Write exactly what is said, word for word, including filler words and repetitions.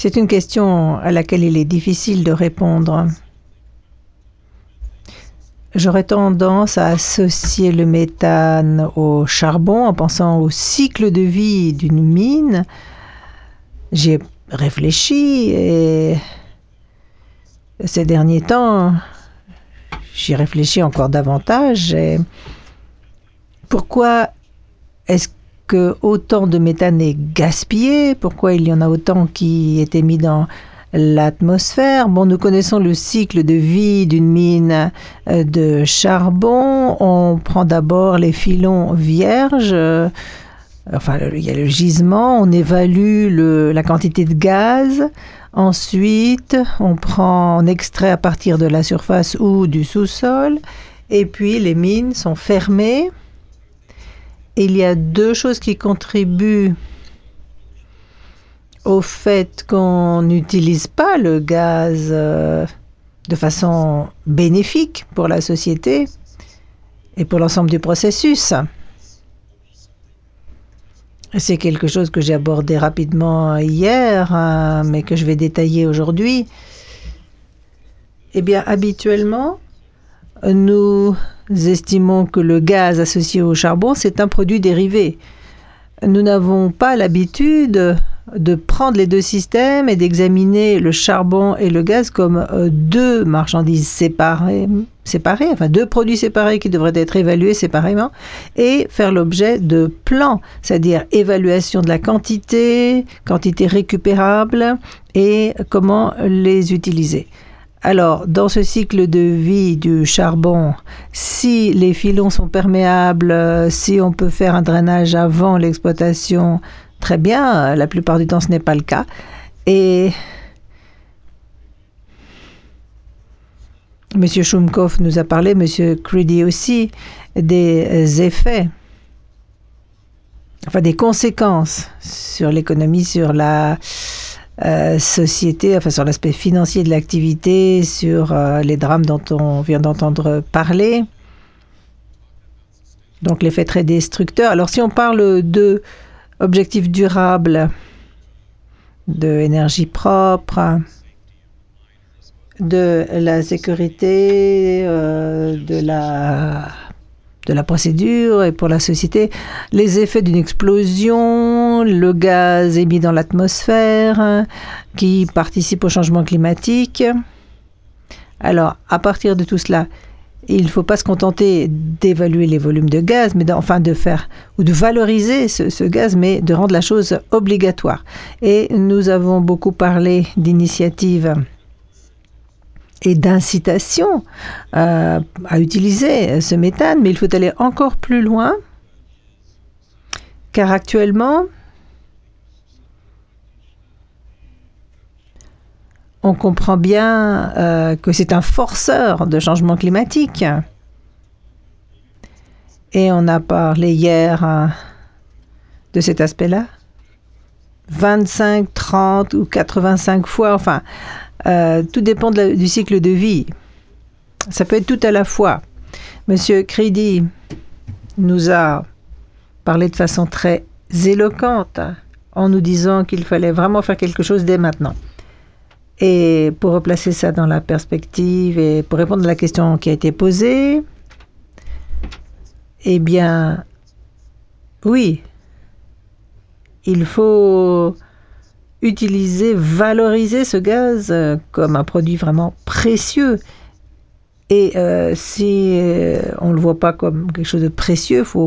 C'est une question à laquelle il est difficile de répondre. J'aurais tendance à associer le méthane au charbon en pensant au cycle de vie d'une mine. J'ai réfléchi et ces derniers temps, j'y réfléchis encore davantage. Et pourquoi est-ce que autant de méthane est gaspillé? Pourquoi il y en a autant qui est émis dans l'atmosphère? Bon, nous connaissons le cycle de vie d'une mine de charbon. On prend d'abord les filons vierges. Enfin, il y a le gisement. On évalue le, la quantité de gaz. Ensuite, on prend, on extrait à partir de la surface ou du sous-sol. Et puis, les mines sont fermées. Et il y a deux choses qui contribuent au fait qu'on n'utilise pas le gaz euh, de façon bénéfique pour la société et pour l'ensemble du processus. C'est quelque chose que j'ai abordé rapidement hier, hein, mais que je vais détailler aujourd'hui. Eh bien, habituellement, nous estimons que le gaz associé au charbon, c'est un produit dérivé. Nous n'avons pas l'habitude de prendre les deux systèmes et d'examiner le charbon et le gaz comme deux marchandises séparées, séparées, enfin deux produits séparés qui devraient être évalués séparément et faire l'objet de plans, c'est-à-dire évaluation de la quantité, quantité récupérable et comment les utiliser. Alors, dans ce cycle de vie du charbon, si les filons sont perméables, si on peut faire un drainage avant l'exploitation, très bien. La plupart du temps, ce n'est pas le cas. Et M. Shumkov nous a parlé, M. Creedy aussi, des effets, enfin des conséquences sur l'économie, sur la Euh, société, enfin sur l'aspect financier de l'activité, sur euh, les drames dont on vient d'entendre parler. Donc l'effet très destructeur. Alors si on parle de objectifs durables, de énergie propre, de la sécurité, euh, de la de la procédure et pour la société, les effets d'une explosion, le gaz émis dans l'atmosphère hein, qui participe au changement climatique. Alors, à partir de tout cela, il ne faut pas se contenter d'évaluer les volumes de gaz, mais enfin de faire ou de valoriser ce, ce gaz, mais de rendre la chose obligatoire. Et nous avons beaucoup parlé d'initiatives et d'incitation euh, à utiliser ce méthane, mais il faut aller encore plus loin, car actuellement, on comprend bien euh, que c'est un forceur de changement climatique. Et on a parlé hier euh, de cet aspect-là. vingt-cinq, trente ou quatre-vingt-cinq fois, enfin, euh, tout dépend de la, du cycle de vie. Ça peut être tout à la fois. Monsieur Creedy nous a parlé de façon très éloquente en nous disant qu'il fallait vraiment faire quelque chose dès maintenant. Et pour replacer ça dans la perspective et pour répondre à la question qui a été posée, eh bien, oui, il faut utiliser, valoriser ce gaz comme un produit vraiment précieux. Et euh, si on ne le voit pas comme quelque chose de précieux, il faut